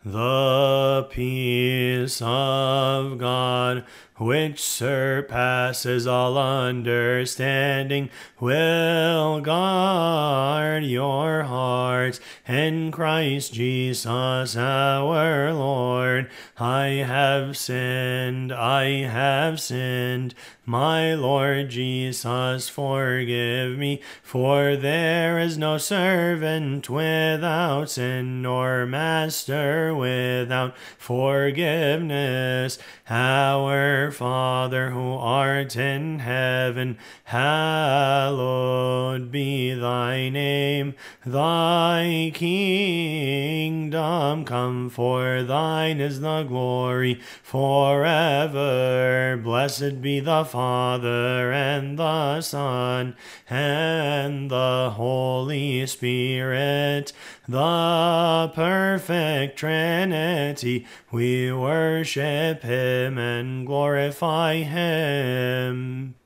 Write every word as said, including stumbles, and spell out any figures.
The peace of God, which surpasses all understanding, will guard your hearts in Christ Jesus our Lord. I have sinned, I have sinned. My Lord Jesus, forgive me, for there is no servant without sin, nor master without forgiveness. Our Father who art in heaven, hallowed be thy name. Thy kingdom come, for thine is the glory forever. Blessed be the Father, and the Son, and the Holy Spirit, the perfect Trinity. We worship him and glorify him.